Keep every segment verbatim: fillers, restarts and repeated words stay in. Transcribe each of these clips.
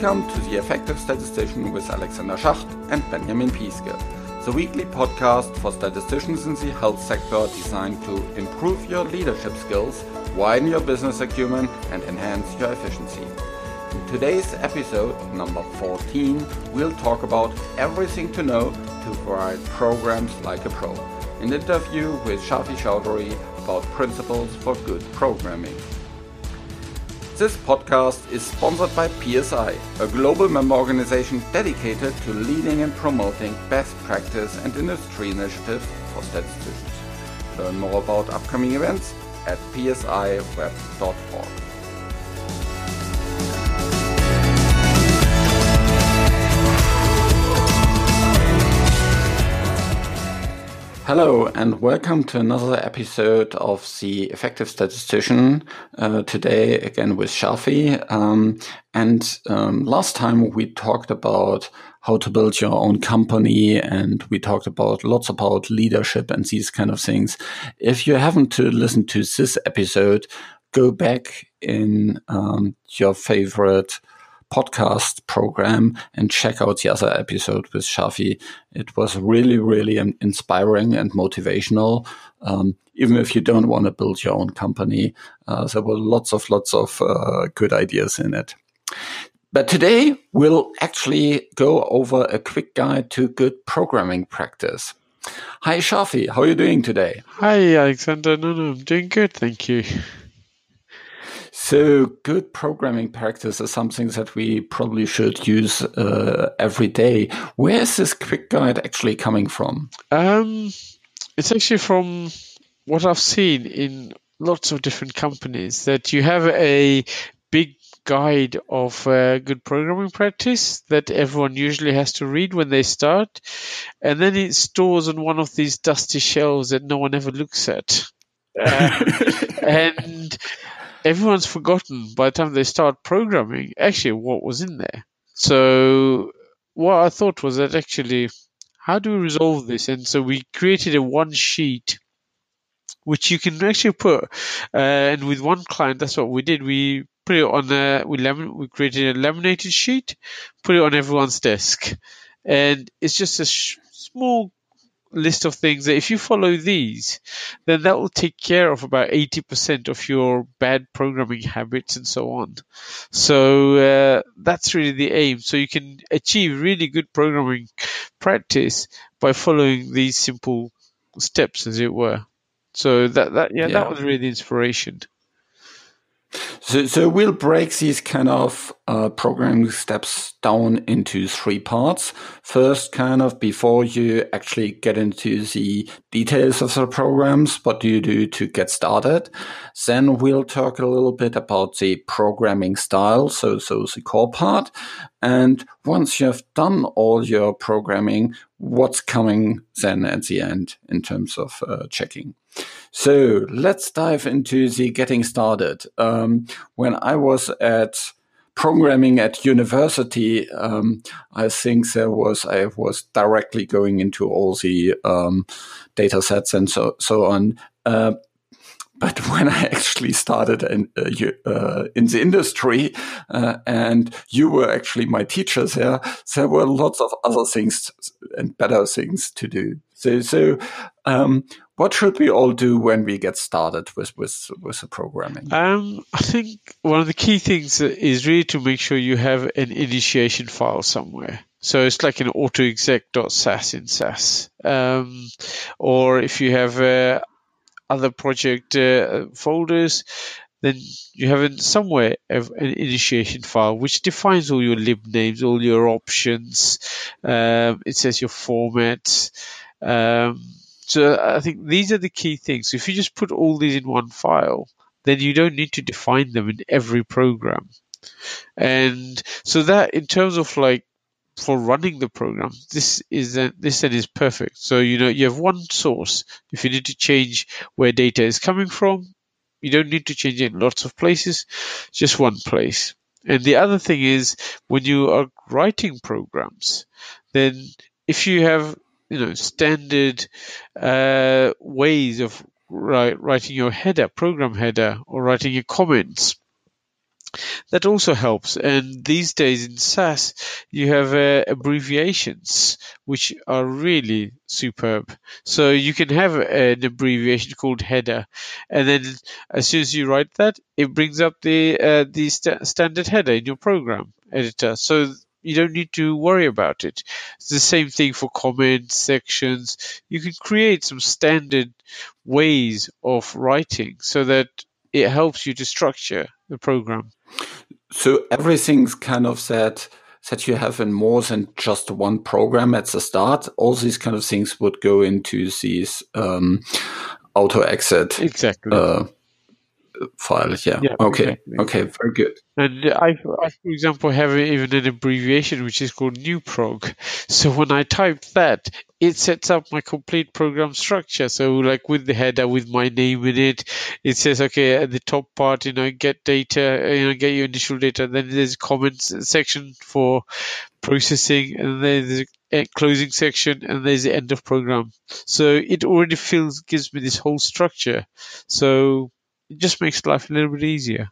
Welcome to The Effective Statistician with Alexander Schacht and Benjamin Pieske, the weekly podcast for statisticians in the health sector designed to improve your leadership skills, widen your business acumen, and enhance your efficiency. In today's episode, number fourteen, we'll talk about everything to know to write programs like a pro. An interview with Shafi Chowdhury about principles for good programming. This podcast is sponsored by P S I, a global member organization dedicated to leading and promoting best practice and industry initiatives for statisticians. Learn more about upcoming events at p s i web dot org. Hello and welcome to another episode of The Effective Statistician. Uh, today again with Shafi. Um, and um, last time we talked about how to build your own company, and we talked about lots about leadership and these kind of things. If you haven't to listen to this episode, go back in um, your favorite podcast program and check out the other episode with Shafi. It was really, really inspiring and motivational. Um, even if you don't want to build your own company, uh, there were lots of, lots of uh, good ideas in it. But today we'll actually go over a quick guide to good programming practice. Hi, Shafi. How are you doing today? Hi, Alexander. No, no, I'm doing good. Thank you. So good programming practice is something that we probably should use uh, every day. Where is this quick guide actually coming from? Um, it's actually from what I've seen in lots of different companies, that you have a big guide of uh, good programming practice that everyone usually has to read when they start. And then it stores on one of these dusty shelves that no one ever looks at. Uh, and everyone's forgotten by the time they start programming actually what was in there. So what I thought was that actually, how do we resolve this? And so we created a one sheet which you can actually put, uh, and with one client, that's what we did. We put it on a, we, lamin- we created a laminated sheet, put it on everyone's desk. And it's just a sh- small list of things that if you follow these, then that will take care of about eighty percent of your bad programming habits and so on. So uh, that's really the aim. So you can achieve really good programming practice by following these simple steps, as it were. So that, that yeah, yeah. that was really the inspiration. So, so we'll break these kind of uh, programming steps down into three parts. First, kind of before you actually get into the details of the programs, what do you do to get started? Then we'll talk a little bit about the programming style, so so the core part. And once you have done all your programming, what's coming then at the end in terms of uh, checking? So let's dive into the getting started. Um, when I was at programming at university, um, I think there was, I was directly going into all the um, data sets and so, so on. Uh, But when I actually started in, uh, you, uh, in the industry, uh, and you were actually my teachers there, there were lots of other things and better things to do. So, so um, what should we all do when we get started with with, with the programming? Um, I think one of the key things is really to make sure you have an initiation file somewhere. So it's like an autoexec.sas in SAS. Um, or if you have uh, other project uh, folders, then you have in somewhere an initiation file which defines all your lib names, all your options. Um, it says your formats. Um, so I think these are the key things. So if you just put all these in one file, then you don't need to define them in every program. And so that in terms of like for running the program, this is a, this then is perfect. So you know you have one source. If you need to change where data is coming from, you don't need to change it in lots of places, just one place. And the other thing is when you are writing programs, then if you have you know standard uh, ways of write, writing your header, program header, or writing your comments, That also helps. And these days in SAS, you have uh, abbreviations, which are really superb. So you can have an abbreviation called header, and then as soon as you write that, it brings up the uh, the st- standard header in your program editor. So you don't need to worry about it. It's the same thing for comments, sections. You can create some standard ways of writing so that it helps you to structure the program. So everything's kind of that that you have in more than just one program at the start. All these kind of things would go into these um, auto exit exactly uh, files. Yeah. yeah okay. Exactly. Okay. Very good. And I, I, for example, have even an abbreviation which is called newprog. So when I type that, it sets up my complete program structure. So like with the header, with my name in it, it says, okay, at the top part, you know, get data, you know, get your initial data. Then there's comments section for processing, and then there's a closing section, and there's the end of program. So it already feels, gives me this whole structure. So it just makes life a little bit easier.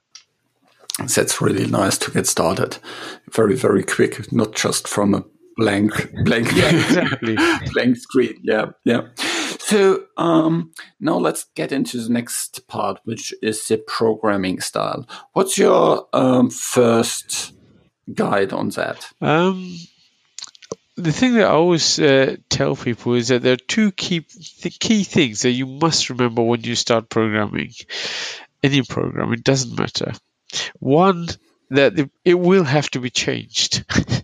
That's really nice to get started. Very, very quick, not just from a blank, blank, yeah, exactly. blank screen. Yeah, yeah. So um, now let's get into the next part, which is the programming style. What's your um, first guide on that? Um, the thing that I always uh, tell people is that there are two key th- key things that you must remember when you start programming any program. It doesn't matter. One, that it will have to be changed.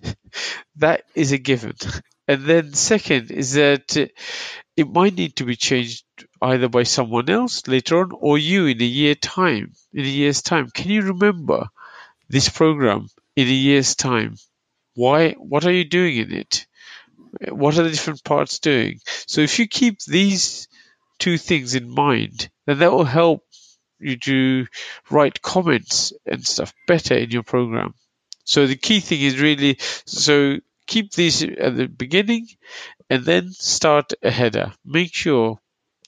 That is a given. And then second is that it might need to be changed either by someone else later on or you in a year time. In a year's time, can you remember this program in a year's time? Why? What are you doing in it? What are the different parts doing? So if you keep these two things in mind, then that will help you to write comments and stuff better in your program. So the key thing is really, so keep these at the beginning and then start a header. Make sure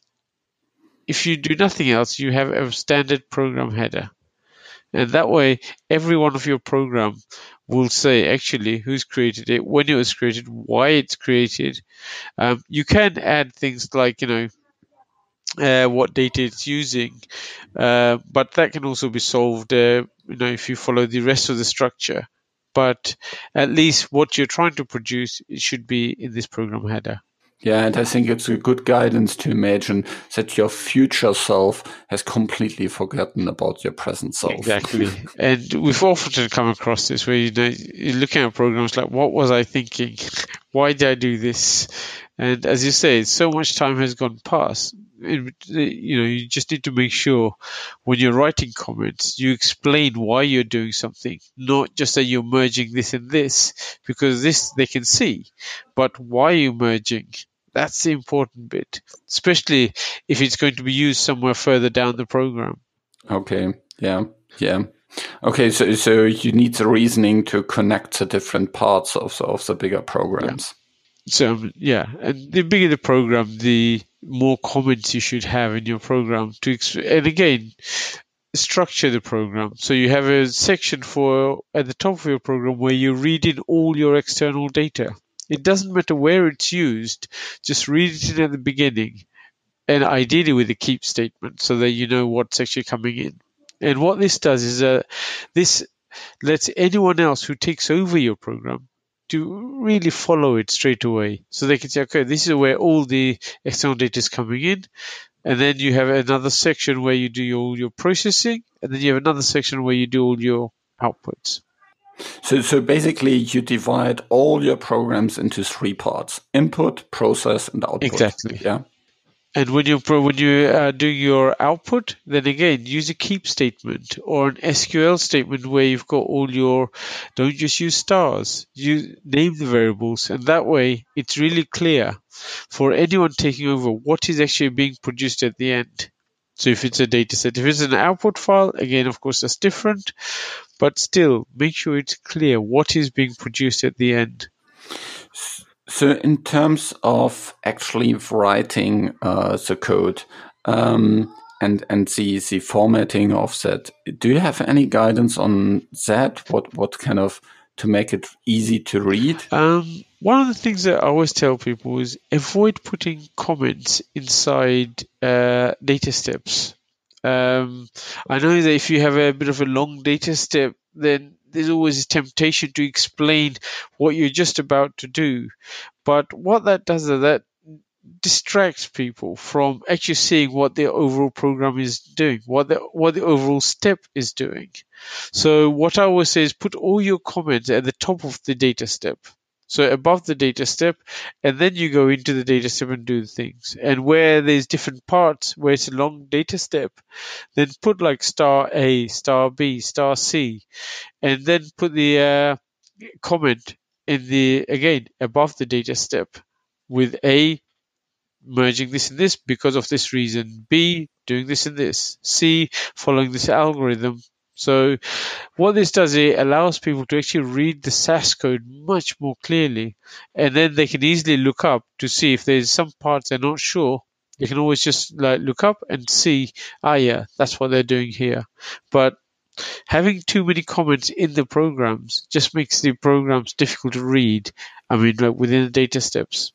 if you do nothing else, you have a standard program header. And that way, every one of your program will say actually who's created it, when it was created, why it's created. Um, you can add things like, you know, uh, what data it's using, uh, but that can also be solved, uh, you know, if you follow the rest of the structure. But at least what you're trying to produce, it should be in this program header. Yeah, and I think it's a good guidance to imagine that your future self has completely forgotten about your present self. Exactly. And we've often come across this where, you know, you're looking at programs like, what was I thinking? Why did I do this? And as you say, so much time has gone past. It, you know, you just need to make sure when you're writing comments, you explain why you're doing something, not just that you're merging this and this, because this they can see, but why you're merging. That's the important bit, especially if it's going to be used somewhere further down the program. Okay. Yeah. Yeah. Okay. So, so you need the reasoning to connect the different parts of the, of the bigger programs. Yeah. So, um, yeah. And the bigger the program, the more comments you should have in your program to, exp- and again, structure the program. So you have a section for at the top of your program where you read in all your external data. It doesn't matter where it's used, just read it in at the beginning, and ideally with a keep statement so that you know what's actually coming in. And what this does is uh, this lets anyone else who takes over your program to really follow it straight away. So they can say, okay, this is where all the external data is coming in. And then you have another section where you do all your processing. And then you have another section where you do all your outputs. So, so basically, you divide all your programs into three parts: input, process, and output. Exactly. Yeah. And when you when you uh, do your output, then again use a keep statement or an S Q L statement where you've got all your. Don't just use stars. You name the variables, and that way it's really clear for anyone taking over what is actually being produced at the end. So if it's a data set, if it's an output file, again, of course, that's different. But still, make sure it's clear what is being produced at the end. So in terms of actually writing uh, the code, um, and and the the formatting of that. Do you have any guidance on that? What what kind of to make it easy to read? Um, one of the things that I always tell people is avoid putting comments inside uh, data steps. Um, I know that if you have a bit of a long data step, then there's always a temptation to explain what you're just about to do. But what that does is that distracts people from actually seeing what their overall program is doing, what the what the overall step is doing. So what I always say is put all your comments at the top of the data step. So above the data step, and then you go into the data step and do the things. And where there's different parts, where it's a long data step, then put like star A, star B, star C, and then put the uh, comment in the, again, above the data step with A, merging this and this because of this reason, B, doing this and this, C, following this algorithm. So what this does, it allows people to actually read the S A S code much more clearly, and then they can easily look up to see if there's some parts they're not sure. They can always just like look up and see, ah, yeah, that's what they're doing here. But having too many comments in the programs just makes the programs difficult to read. I mean, like within the data steps.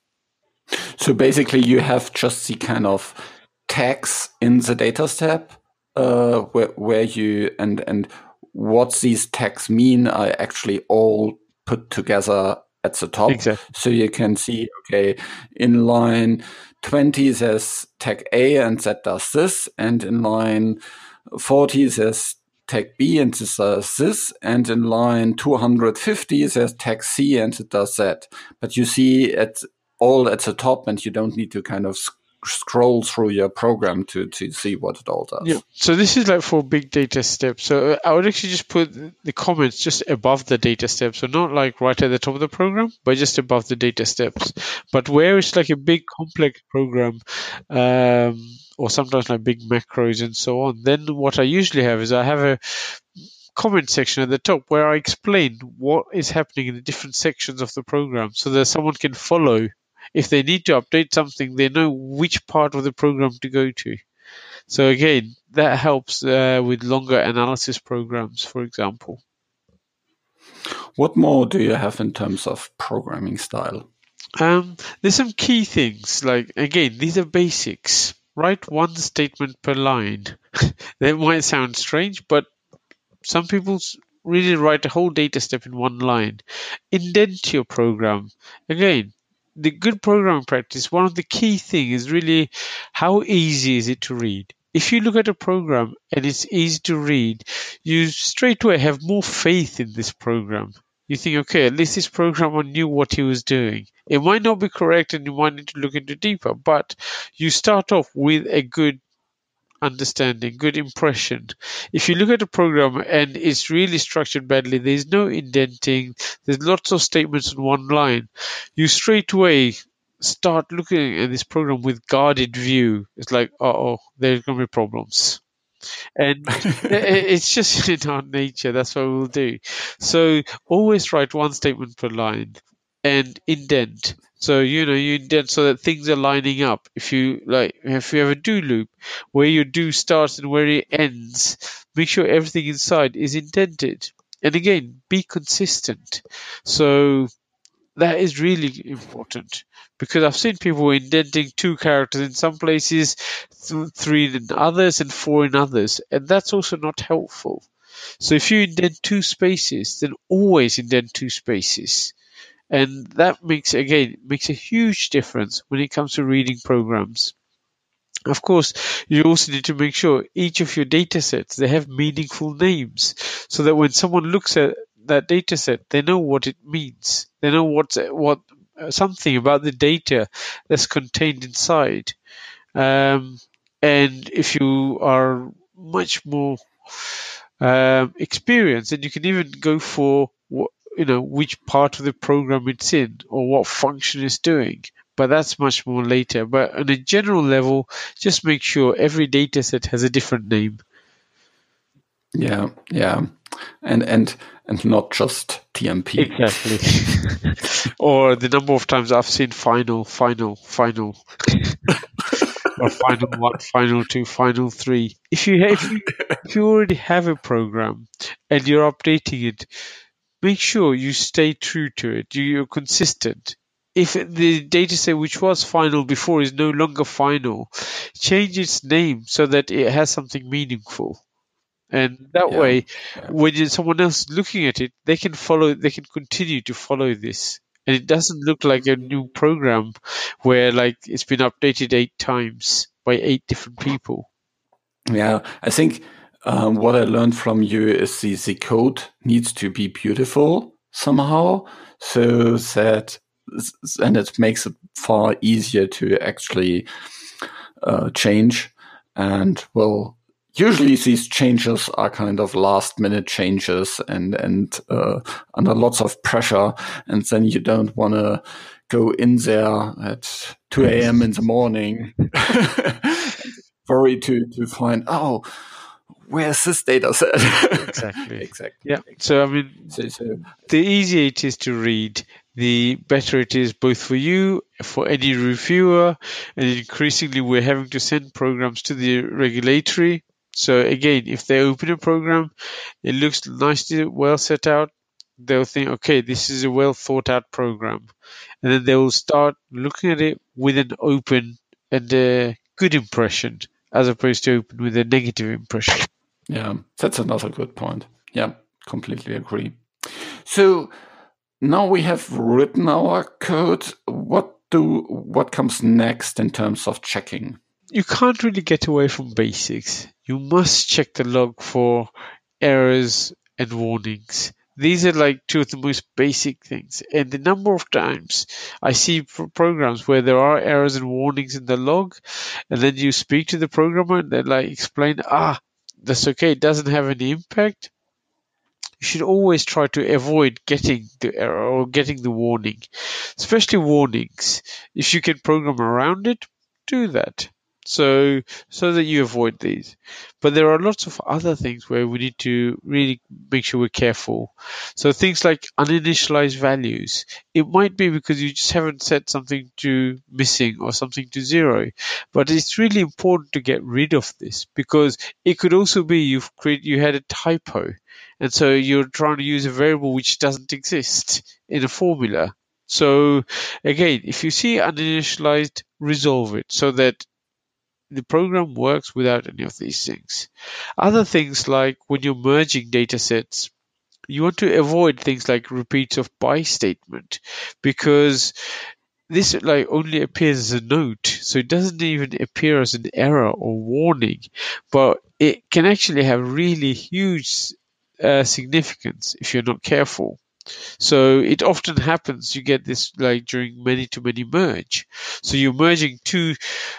So basically, you have just the kind of tags in the data step uh, where where you and and what these tags mean are actually all put together at the top. Exactly. So you can see, okay, in line twenty there's tag A and that does this, and in line forty there's tag B and this does this, and in line two hundred fifty there's tag C and it does that. But you see at all at the top, and you don't need to kind of sc- scroll through your program to, to see what it all does. Yeah. So this is like for big data steps. So I would actually just put the comments just above the data steps. So not like right at the top of the program, but just above the data steps. But where it's like a big complex program, um, or sometimes like big macros and so on, then what I usually have is I have a comment section at the top where I explain what is happening in the different sections of the program so that someone can follow. If they need to update something, they know which part of the program to go to. So again, that helps uh, with longer analysis programs, for example. What more do you have in terms of programming style? Um, there's some key things. Like, again, these are basics. Write one statement per line. That might sound strange, but some people really write a whole data step in one line. Indent your program. Again, the good programming practice, one of the key things is really how easy is it to read. If you look at a program and it's easy to read, you straight away have more faith in this program. You think, okay, at least this programmer knew what he was doing. It might not be correct and you might need to look into deeper, but you start off with a good understanding, good impression. If you look at a program and it's really structured badly, there's no indenting, there's lots of statements in one line, you straight away start looking at this program with guarded view. It's like, uh-oh, there's going to be problems. And it's just in our nature. That's what we'll do. So always write one statement per line and indent. So, you know, you indent so that things are lining up. If you like, if you have a do loop where your do starts and where it ends, make sure everything inside is indented. And again, be consistent. So that is really important because I've seen people indenting two characters in some places, th- three in others, and four in others. And that's also not helpful. So if you indent two spaces, then always indent two spaces. And that makes, again, makes a huge difference when it comes to reading programs. Of course, you also need to make sure each of your data sets, they have meaningful names so that when someone looks at that data set, they know what it means. They know what, what something about the data that's contained inside. Um, and if you are much more um, experienced, then you can even go for what, you know, which part of the program it's in or what function it's doing. But that's much more later. But on a general level, just make sure every data set has a different name. Yeah, yeah. And and and not just T M P. Exactly. Or the number of times I've seen final, final, final. or final one, final two, final three. If you if you, if you already have a program and you're updating it, make sure you stay true to it. You're consistent. If the dataset which was final before is no longer final, change its name so that it has something meaningful. And that Yeah, way, yeah. when you- someone else is looking at it, they can follow. They can continue to follow this, and it doesn't look like a new program where like it's been updated eight times by eight different people. Yeah, I think um, what I learned from you is the, the code needs to be beautiful somehow, so that and it makes it far easier to actually uh, change. And well, usually these changes are kind of last minute changes and and uh, under lots of pressure, and then you don't want to go in there at two a.m. in the morning worry to to find, oh, where's this data set? Exactly. exactly. Yeah. So I mean, So, so the easier it is to read, the better it is both for you, for any reviewer, and increasingly we're having to send programs to the regulatory. So again, if they open a program, it looks nicely well set out, they'll think, okay, this is a well thought out program. And then they will start looking at it with an open and a good impression, as opposed to open with a negative impression. Yeah, that's another good point. Yeah, completely agree. So now we have written our code. What do what comes next in terms of checking? You can't really get away from basics. You must check the log for errors and warnings. These are like two of the most basic things. And the number of times I see pro- programs where there are errors and warnings in the log, and then you speak to the programmer and they like explain, ah, that's okay, it doesn't have any impact. You should always try to avoid getting the error or getting the warning, especially warnings. If you can program around it, do that. So, so that you avoid these. But there are lots of other things where we need to really make sure we're careful. So things like uninitialized values. It might be because you just haven't set something to missing or something to zero. But it's really important to get rid of this, because it could also be you've created, you had a typo. And so you're trying to use a variable which doesn't exist in a formula. So again, if you see uninitialized, resolve it so that the program works without any of these things. Other things like when you're merging data sets, you want to avoid things like repeats of by statement, because this like only appears as a note, so it doesn't even appear as an error or warning, but it can actually have really huge uh, significance if you're not careful. So it often happens, you get this like during many to many merge. So you're merging two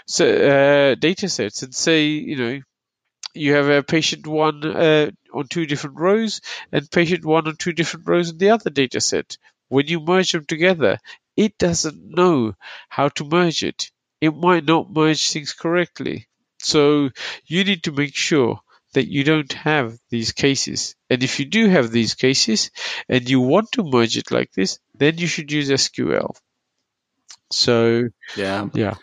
uh, data sets, and say, you know, you have a patient one uh, on two different rows and patient one on two different rows in the other data set. When you merge them together, it doesn't know how to merge it. It might not merge things correctly. So you need to make sure that you don't have these cases. And if you do have these cases and you want to merge it like this, then you should use S Q L. So, Yeah. yeah.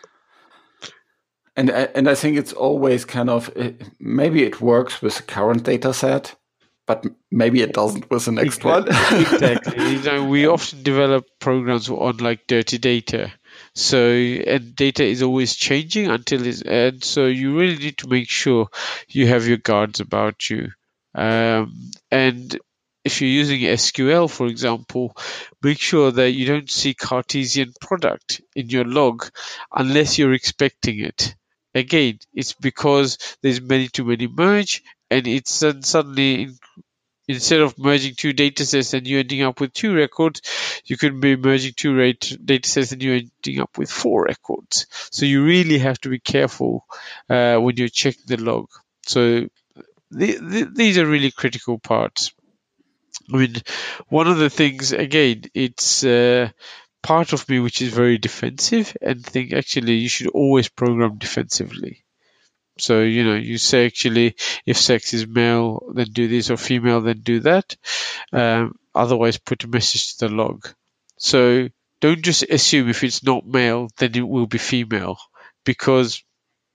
And and I think it's always kind of, maybe it works with the current data set, but maybe it doesn't with the next exactly. one. Exactly. You know, we often develop programs on like dirty data. So, and data is always changing until it's, and so you really need to make sure you have your guards about you. Um, and if you're using S Q L, for example, make sure that you don't see Cartesian product in your log unless you're expecting it. Again, it's because there's many too many merge, and it's then suddenly in, instead of merging two datasets and you ending up with two records, you could be merging two rate datasets and you're ending up with four records. So you really have to be careful uh, when you're checking the log. So the, the, these are really critical parts. I mean, one of the things, again, it's uh, part of me which is very defensive and think actually you should always program defensively. So, you know, you say actually if sex is male, then do this, or female, then do that. Um, otherwise, put a message to the log. So don't just assume if it's not male, then it will be female, because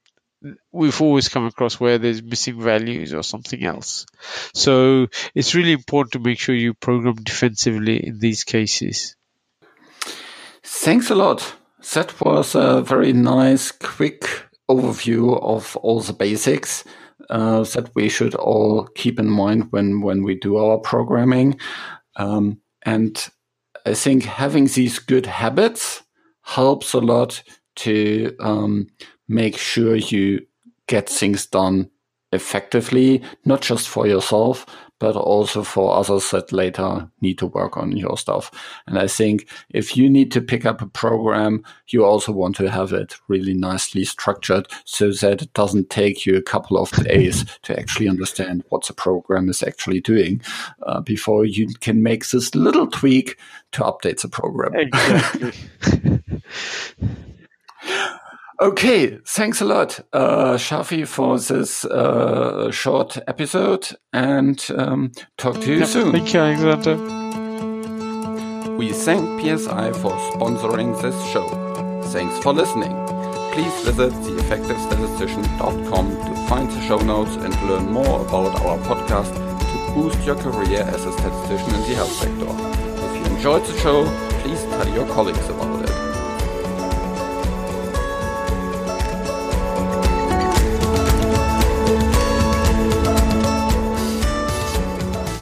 we've always come across where there's missing values or something else. So it's really important to make sure you program defensively in these cases. Thanks a lot. That was a very nice, quick overview of all the basics uh, that we should all keep in mind when, when we do our programming. Um, and I think having these good habits helps a lot to um, make sure you get things done effectively, not just for yourself, but also for others that later need to work on your stuff. And I think if you need to pick up a program, you also want to have it really nicely structured so that it doesn't take you a couple of days to actually understand what the program is actually doing uh, before you can make this little tweak to update the program. Exactly. Okay, thanks a lot, uh, Shafi, for this uh, short episode, and um, talk to you yep, soon. Thank you, Alexander. We thank P S I for sponsoring this show. Thanks for listening. Please visit the effective statistician dot com to find the show notes and learn more about our podcast to boost your career as a statistician in the health sector. If you enjoyed the show, please tell your colleagues about it.